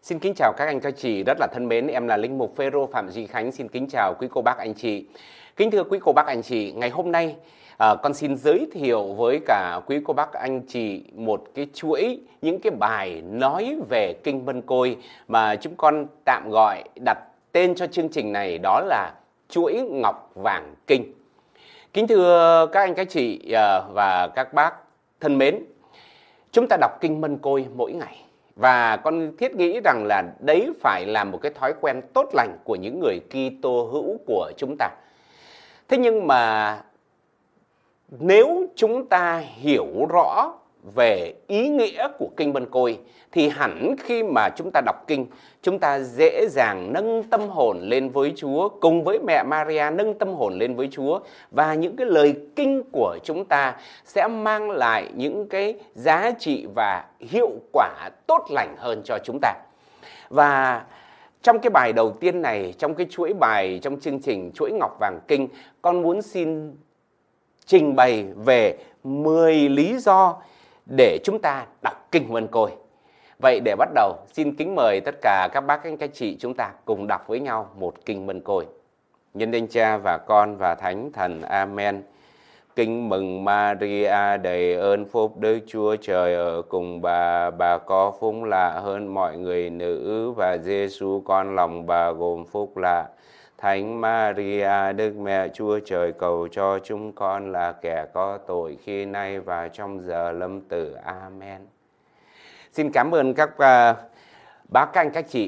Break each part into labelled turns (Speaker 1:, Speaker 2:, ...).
Speaker 1: Xin kính chào các anh các chị rất là thân mến, em là Linh Mục Phêrô Phạm Duy Khánh. Xin kính chào quý cô bác anh chị. Kính thưa quý cô bác anh chị, ngày hôm nay con xin giới thiệu với cả quý cô bác anh chị một cái chuỗi những cái bài nói về Kinh Mân Côi mà chúng con tạm gọi đặt tên cho chương trình này, đó là chuỗi Ngọc Vàng Kinh. Kính thưa các anh các chị và các bác thân mến, chúng ta đọc Kinh Mân Côi mỗi ngày. Và con thiết nghĩ rằng là đấy phải là một cái thói quen tốt lành của những người Kitô hữu của chúng ta. Thế nhưng mà nếu chúng ta hiểu rõ về ý nghĩa của Kinh Mân Côi thì hẳn khi mà chúng ta đọc kinh, chúng ta dễ dàng nâng tâm hồn lên với Chúa, cùng với mẹ Maria nâng tâm hồn lên với Chúa, và những cái lời kinh của chúng ta sẽ mang lại những cái giá trị và hiệu quả tốt lành hơn cho chúng ta. Và trong cái bài đầu tiên này, trong cái chuỗi bài trong chương trình chuỗi Ngọc Vàng Kinh, con muốn xin trình bày về 10 lý do để chúng ta đọc Kinh Mân Côi. Vậy để bắt đầu, xin kính mời tất cả các bác anh các chị chúng ta cùng đọc với nhau một Kinh Mân Côi. Nhân danh Cha và Con và Thánh Thần. Amen. Kính mừng Maria đầy ơn phúc, Đức Chúa Trời ở cùng bà có phúc lạ hơn mọi người nữ, và Giêsu con lòng bà gồm phúc lạ. Thánh Maria, Đức Mẹ Chúa Trời, cầu cho chúng con là kẻ có tội khi nay và trong giờ lâm tử. Amen. Xin cảm ơn các bác các anh các chị.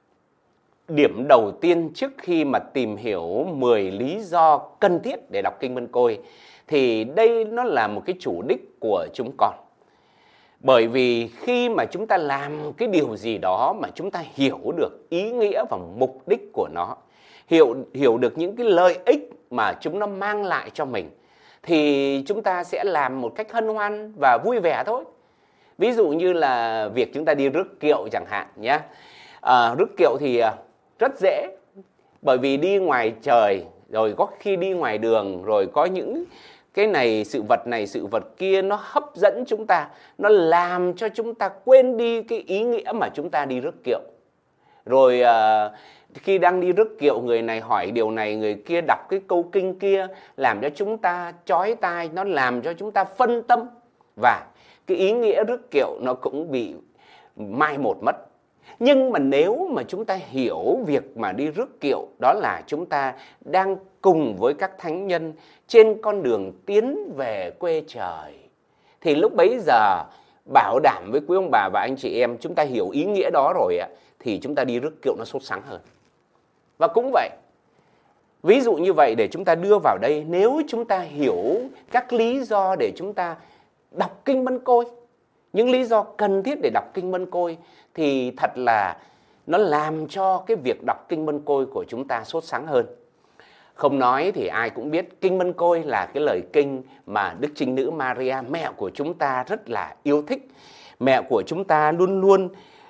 Speaker 1: Điểm đầu tiên trước khi mà tìm hiểu 10 lý do cần thiết để đọc Kinh Mân Côi thì đây nó là một cái chủ đích của chúng con. Bởi vì khi mà chúng ta làm cái điều gì đó mà chúng ta hiểu được ý nghĩa và mục đích của nó, hiểu được những cái lợi ích mà chúng nó mang lại cho mình, thì chúng ta sẽ làm một cách hân hoan và vui vẻ thôi. Ví dụ như là việc chúng ta đi rước kiệu chẳng hạn nhé. Rước kiệu thì rất dễ, bởi vì đi ngoài trời, rồi có khi đi ngoài đường, rồi có những cái này, sự vật kia nó hấp dẫn chúng ta, nó làm cho chúng ta quên đi cái ý nghĩa mà chúng ta đi rước kiệu. Rồi khi đang đi rước kiệu, người này hỏi điều này, người kia đọc cái câu kinh kia, làm cho chúng ta chói tai, nó làm cho chúng ta phân tâm, và cái ý nghĩa rước kiệu nó cũng bị mai một mất. Nhưng mà nếu mà chúng ta hiểu việc mà đi rước kiệu đó là chúng ta đang cùng với các thánh nhân trên con đường tiến về quê trời, thì lúc bấy giờ bảo đảm với quý ông bà và anh chị em, chúng ta hiểu ý nghĩa đó rồi thì chúng ta đi rước kiệu nó sốt sắng hơn. Và cũng vậy, ví dụ như vậy, để chúng ta đưa vào đây, nếu chúng ta hiểu các lý do để chúng ta đọc Kinh Mân Côi, những lý do cần thiết để đọc Kinh Mân Côi, thì thật là nó làm cho cái việc đọc Kinh Mân Côi của chúng ta sốt sắng hơn. Không nói thì ai cũng biết Kinh Mân Côi là cái lời kinh mà Đức Trinh Nữ Maria, mẹ của chúng ta, rất là yêu thích. Mẹ của chúng ta luôn luôn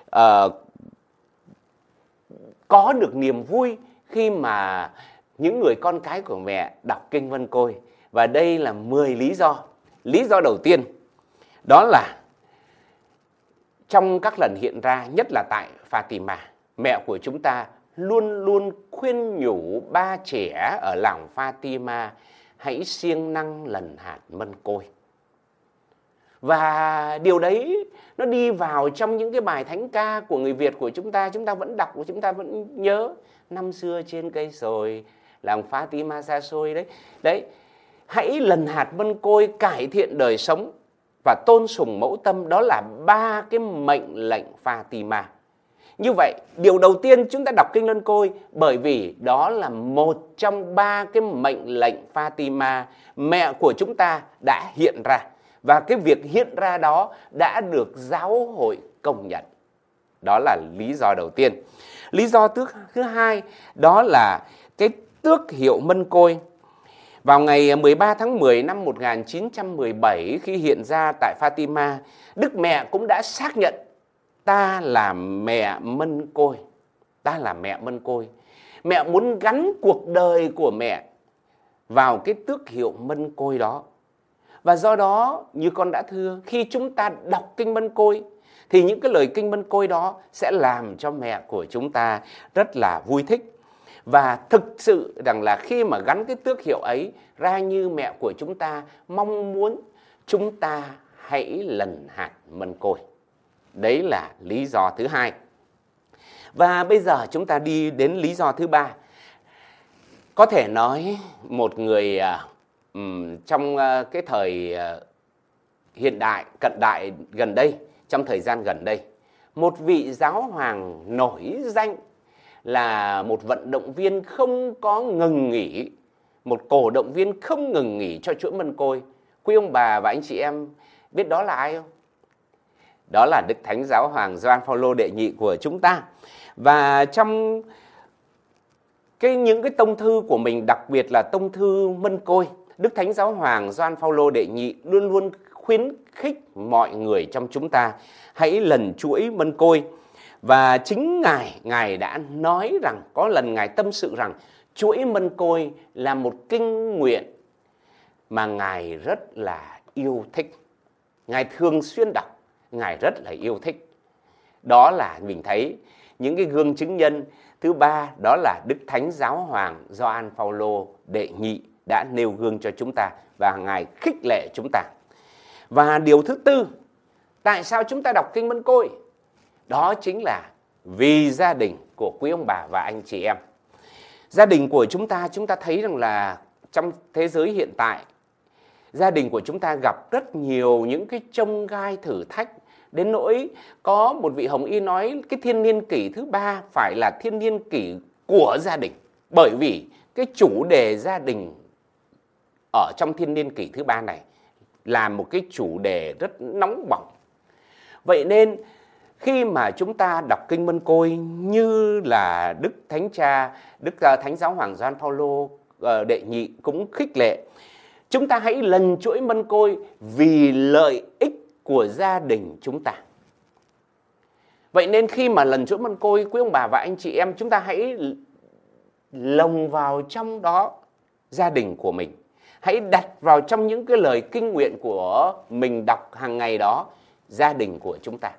Speaker 1: có được niềm vui khi mà những người con cái của mẹ đọc Kinh Mân Côi. Và đây là 10 lý do. Lý do đầu tiên đó là trong các lần hiện ra, nhất là tại Fatima, mẹ của chúng ta luôn luôn khuyên nhủ ba trẻ ở làng Fatima hãy siêng năng lần hạt mân côi. Và điều đấy nó đi vào trong những cái bài thánh ca của người Việt của chúng ta vẫn đọc, của chúng ta vẫn nhớ. Năm xưa trên cây sồi, làng Fatima xa xôi đấy. Hãy lần hạt mân côi, cải thiện đời sống và tôn sùng mẫu tâm, đó là 3 cái mệnh lệnh Fatima. Như vậy, điều đầu tiên chúng ta đọc Kinh Mân Côi bởi vì đó là một trong 3 cái mệnh lệnh Fatima mẹ của chúng ta đã hiện ra. Và cái việc hiện ra đó đã được giáo hội công nhận. Đó là lý do đầu tiên. Lý do thứ hai đó là cái tước hiệu Mân Côi. Vào ngày 13 tháng 10 năm 1917, khi hiện ra tại Fatima, Đức Mẹ cũng đã xác nhận ta là mẹ Mân Côi. Ta là mẹ Mân Côi. Mẹ muốn gắn cuộc đời của mẹ vào cái tước hiệu Mân Côi đó. Và do đó, như con đã thưa, khi chúng ta đọc Kinh Mân Côi thì những cái lời kinh mân côi đó sẽ làm cho mẹ của chúng ta rất là vui thích. Và thực sự rằng là khi mà gắn cái tước hiệu ấy ra như mẹ của chúng ta mong muốn chúng ta hãy lần hạt mân côi. Đấy là lý do thứ hai. Và bây giờ chúng ta đi đến lý do thứ ba. Có thể nói một người trong cái thời hiện đại, cận đại gần đây, trong thời gian gần đây, một vị giáo hoàng nổi danh là một vận động viên không có ngừng nghỉ, một cổ động viên không ngừng nghỉ cho chuỗi mân côi. Quý ông bà và anh chị em biết đó là ai không? Đó là Đức Thánh Giáo hoàng Gioan Phaolô đệ nhị của chúng ta. Và trong những cái tông thư của mình, đặc biệt là tông thư mân côi, Đức Thánh Giáo hoàng Gioan Phaolô đệ nhị luôn luôn khuyến khích mọi người trong chúng ta hãy lần chuỗi mân côi. Và chính Ngài đã nói rằng, có lần Ngài tâm sự rằng chuỗi mân côi là một kinh nguyện mà Ngài rất là yêu thích. Ngài thường xuyên đọc, Ngài rất là yêu thích. Đó là mình thấy những cái gương chứng nhân. Thứ ba, đó là Đức Thánh Giáo hoàng Gioan Phaolô đệ nhị đã nêu gương cho chúng ta và Ngài khích lệ chúng ta. Và điều thứ tư, tại sao chúng ta đọc kinh mân côi? Đó chính là vì gia đình của quý ông bà và anh chị em. Gia đình của chúng ta thấy rằng là trong thế giới hiện tại, gia đình của chúng ta gặp rất nhiều những cái chông gai thử thách, đến nỗi có một vị hồng y nói cái thiên niên kỷ thứ ba phải là thiên niên kỷ của gia đình, bởi vì cái chủ đề gia đình ở trong thiên niên kỷ thứ ba này là một cái chủ đề rất nóng bỏng. Vậy nên khi mà chúng ta đọc kinh mân côi như là Đức Thánh Giáo hoàng Gioan Phaolô đệ nhị cũng khích lệ, chúng ta hãy lần chuỗi mân côi vì lợi ích của gia đình chúng ta. Vậy nên khi mà lần chuỗi mân côi, quý ông bà và anh chị em, chúng ta hãy lồng vào trong đó gia đình của mình. Hãy đặt vào trong những cái lời kinh nguyện của mình đọc hàng ngày đó gia đình của chúng ta.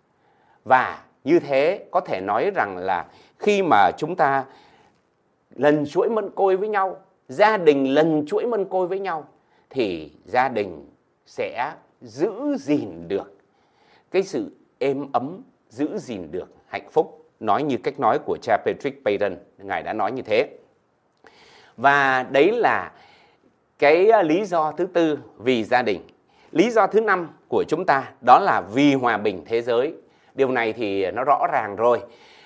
Speaker 1: Và như thế có thể nói rằng là khi mà chúng ta lần chuỗi mân côi với nhau, gia đình lần chuỗi mân côi với nhau, thì gia đình sẽ giữ gìn được cái sự êm ấm, giữ gìn được hạnh phúc. Nói như cách nói của cha Patrick Peyton, Ngài đã nói như thế. Và đấy là cái lý do thứ tư, vì gia đình. Lý do thứ năm của chúng ta đó là vì hòa bình thế giới. Điều này thì nó rõ ràng rồi.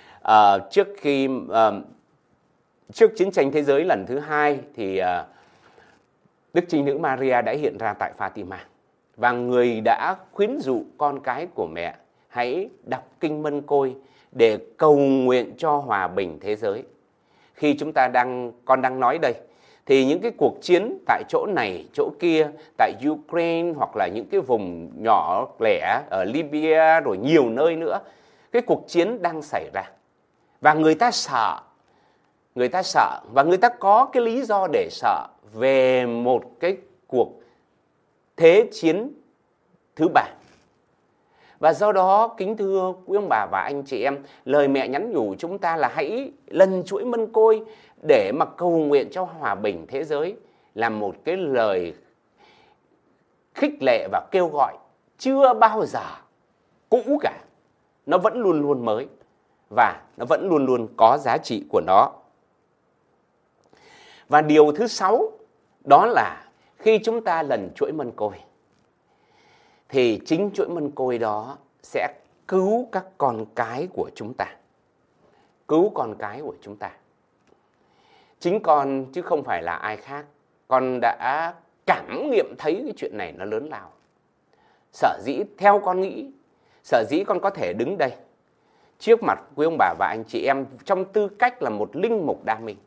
Speaker 1: Trước chiến tranh thế giới lần thứ hai thì Đức Trinh Nữ Maria đã hiện ra tại Fatima. Và người đã khuyến dụ con cái của mẹ hãy đọc kinh mân côi để cầu nguyện cho hòa bình thế giới. Khi con đang nói đây, thì những cái cuộc chiến tại chỗ này, chỗ kia, tại Ukraine hoặc là những cái vùng nhỏ lẻ ở Libya rồi nhiều nơi nữa, cái cuộc chiến đang xảy ra. Và người ta sợ và người ta có cái lý do để sợ về một cái cuộc thế chiến thứ ba. Và do đó, kính thưa quý ông bà và anh chị em, lời mẹ nhắn nhủ chúng ta là hãy lần chuỗi mân côi để mà cầu nguyện cho hòa bình thế giới, là một cái lời khích lệ và kêu gọi chưa bao giờ cũ cả. Nó vẫn luôn luôn mới và nó vẫn luôn luôn có giá trị của nó. Và điều thứ 6 đó là khi chúng ta lần chuỗi mân côi thì chính chuỗi mân côi đó sẽ cứu các con cái của chúng ta. Cứu con cái của chúng ta. Chính con chứ không phải là ai khác. Con đã cảm nghiệm thấy cái chuyện này nó lớn lao. Sở dĩ theo con nghĩ, sở dĩ con có thể đứng đây trước mặt quý ông bà và anh chị em trong tư cách là một linh mục đa minh,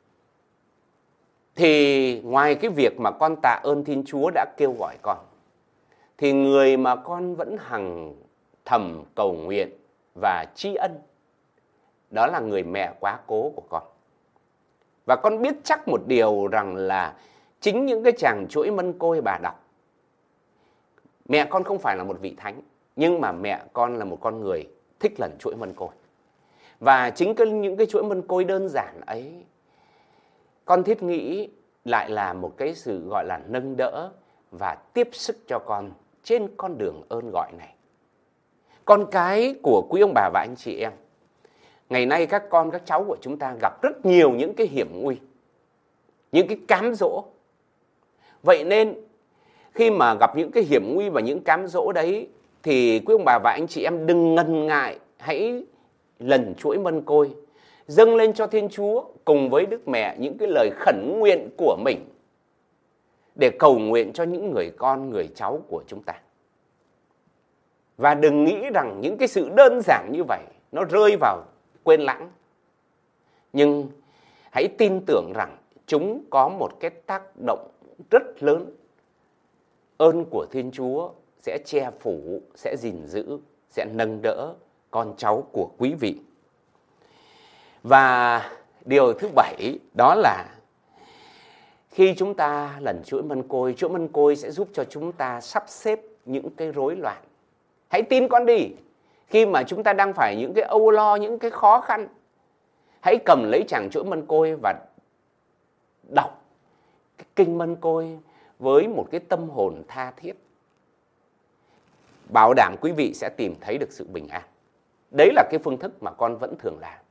Speaker 1: thì ngoài cái việc mà con tạ ơn Thiên Chúa đã kêu gọi con, thì người mà con vẫn hằng thầm cầu nguyện và tri ân đó là người mẹ quá cố của con. Và con biết chắc một điều rằng là chính những cái chàng chuỗi mân côi bà đọc, mẹ con không phải là một vị thánh, Nhưng mà mẹ con là một con người thích lần chuỗi mân côi. Và chính những cái chuỗi mân côi đơn giản ấy, con thiết nghĩ lại là một cái sự gọi là nâng đỡ và tiếp sức cho con trên con đường ơn gọi này. Con cái của quý ông bà và anh chị em, ngày nay các con các cháu của chúng ta gặp rất nhiều những cái hiểm nguy, những cái cám dỗ. Vậy nên khi mà gặp những cái hiểm nguy và những cám dỗ đấy thì quý ông bà và anh chị em đừng ngần ngại, hãy lần chuỗi mân côi, dâng lên cho Thiên Chúa cùng với Đức Mẹ những cái lời khẩn nguyện của mình để cầu nguyện cho những người con, người cháu của chúng ta. Và đừng nghĩ rằng những cái sự đơn giản như vậy nó rơi vào quên lãng. Nhưng hãy tin tưởng rằng chúng có một cái tác động rất lớn. Ơn của Thiên Chúa sẽ che phủ, sẽ gìn giữ, sẽ nâng đỡ con cháu của quý vị. Và điều thứ 7 đó là khi chúng ta lần chuỗi mân côi sẽ giúp cho chúng ta sắp xếp những cái rối loạn. Hãy tin con đi, khi mà chúng ta đang phải những cái âu lo, những cái khó khăn, hãy cầm lấy tràng chuỗi mân côi và đọc cái kinh mân côi với một cái tâm hồn tha thiết. Bảo đảm quý vị sẽ tìm thấy được sự bình an. Đấy là cái phương thức mà con vẫn thường làm.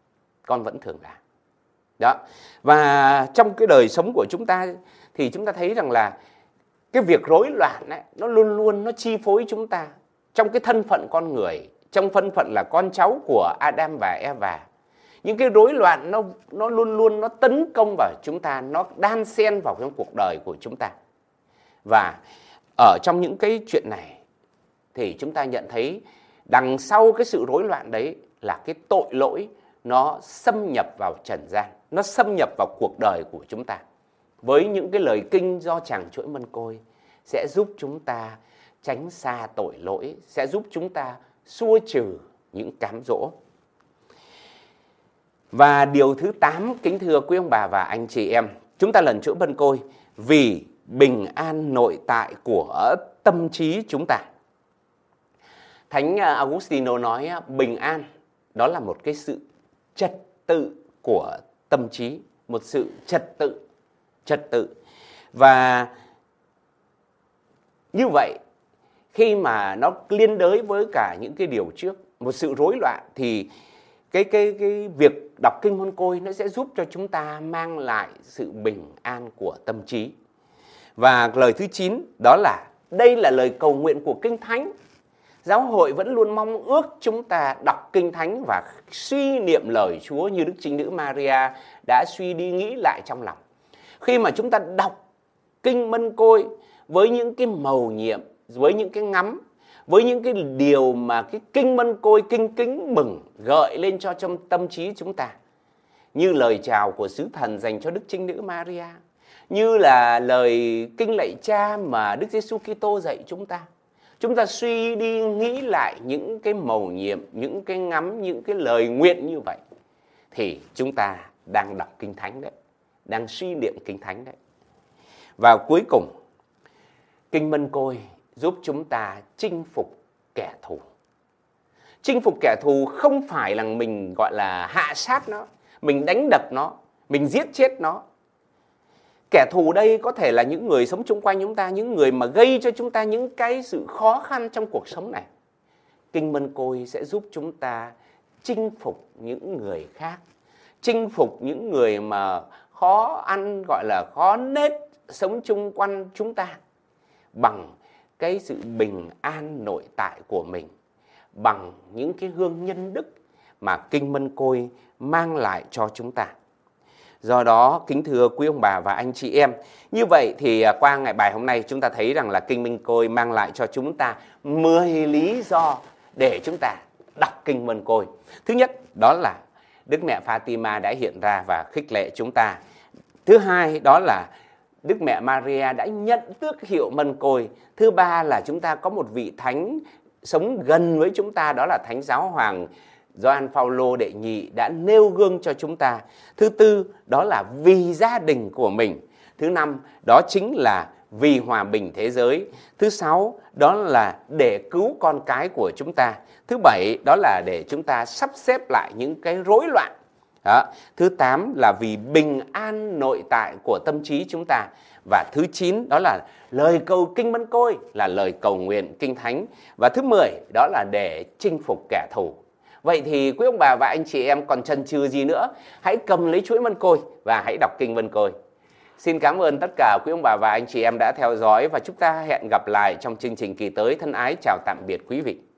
Speaker 1: Đó. Và trong cái đời sống của chúng ta thì chúng ta thấy rằng là cái việc rối loạn ấy, nó luôn luôn nó chi phối chúng ta trong cái thân phận con người, trong thân phận là con cháu của Adam và Eva. Những cái rối loạn nó luôn luôn nó tấn công vào chúng ta, nó đan xen vào trong cuộc đời của chúng ta. Và ở trong những cái chuyện này thì chúng ta nhận thấy đằng sau cái sự rối loạn đấy là cái tội lỗi nó xâm nhập vào trần gian, nó xâm nhập vào cuộc đời của chúng ta. Với những cái lời kinh do tràng chuỗi mân côi sẽ giúp chúng ta tránh xa tội lỗi, sẽ giúp chúng ta xua trừ những cám dỗ. Và điều thứ 8, kính thưa quý ông bà và anh chị em, chúng ta lần chuỗi mân côi vì bình an nội tại của tâm trí chúng ta. Thánh Augustino nói bình an đó là một cái sự trật tự của tâm trí, một sự trật tự. Và như vậy, khi mà nó liên đới với cả những cái điều trước, một sự rối loạn, thì cái việc đọc kinh mân côi nó sẽ giúp cho chúng ta mang lại sự bình an của tâm trí. Và lời thứ 9 đó là đây là lời cầu nguyện của Kinh Thánh. Giáo hội vẫn luôn mong ước chúng ta đọc Kinh Thánh và suy niệm lời Chúa như Đức Trinh Nữ Maria đã suy đi nghĩ lại trong lòng. Khi mà chúng ta đọc kinh mân côi với những cái mầu nhiệm, với những cái ngắm, với những cái điều mà cái kinh mân côi kinh kính mừng gợi lên cho trong tâm trí chúng ta, như lời chào của sứ thần dành cho Đức Trinh Nữ Maria, như là lời kinh lạy Cha mà Đức Giêsu Kitô dạy chúng ta suy đi nghĩ lại những cái mầu nhiệm, những cái ngắm, những cái lời nguyện như vậy, thì chúng ta đang đọc Kinh Thánh đấy, đang suy niệm Kinh Thánh đấy. Và cuối cùng, kinh mân côi giúp chúng ta chinh phục kẻ thù. Chinh phục kẻ thù không phải là mình gọi là hạ sát nó, mình đánh đập nó, mình giết chết nó. Kẻ thù đây có thể là những người sống chung quanh chúng ta, những người mà gây cho chúng ta những cái sự khó khăn trong cuộc sống này. Kinh mân côi sẽ giúp chúng ta chinh phục những người khác, chinh phục những người mà khó ăn, gọi là khó nết, sống chung quanh chúng ta bằng cái sự bình an nội tại của mình, bằng những cái hương nhân đức mà kinh mân côi mang lại cho chúng ta. Do đó, kính thưa quý ông bà và anh chị em, như vậy thì qua ngày bài hôm nay chúng ta thấy rằng là kinh mân côi mang lại cho chúng ta 10 lý do để chúng ta đọc kinh mân côi. Thứ nhất, đó là Đức Mẹ Fatima đã hiện ra và khích lệ chúng ta. Thứ hai, đó là Đức Mẹ Maria đã nhận tước hiệu mân côi. Thứ ba là chúng ta có một vị thánh sống gần với chúng ta, đó là Thánh Giáo Hoàng Gioan Phaolô đệ nhị đã nêu gương cho chúng ta. Thứ tư, đó là vì gia đình của mình. Thứ năm, đó chính là vì hòa bình thế giới. Thứ 6 đó là để cứu con cái của chúng ta. Thứ 7 đó là để chúng ta sắp xếp lại những cái rối loạn. Đó. Thứ 8 là vì bình an nội tại của tâm trí chúng ta. Và thứ 9 đó là lời cầu kinh Mân Côi, là lời cầu nguyện kinh thánh. Và thứ 10 đó là để chinh phục kẻ thù. Vậy thì quý ông bà và anh chị em còn chần chừ gì nữa? Hãy cầm lấy chuỗi Mân Côi và hãy đọc kinh Mân Côi. Xin cảm ơn tất cả quý ông bà và anh chị em đã theo dõi, và chúng ta hẹn gặp lại trong chương trình kỳ tới. Thân ái chào tạm biệt quý vị.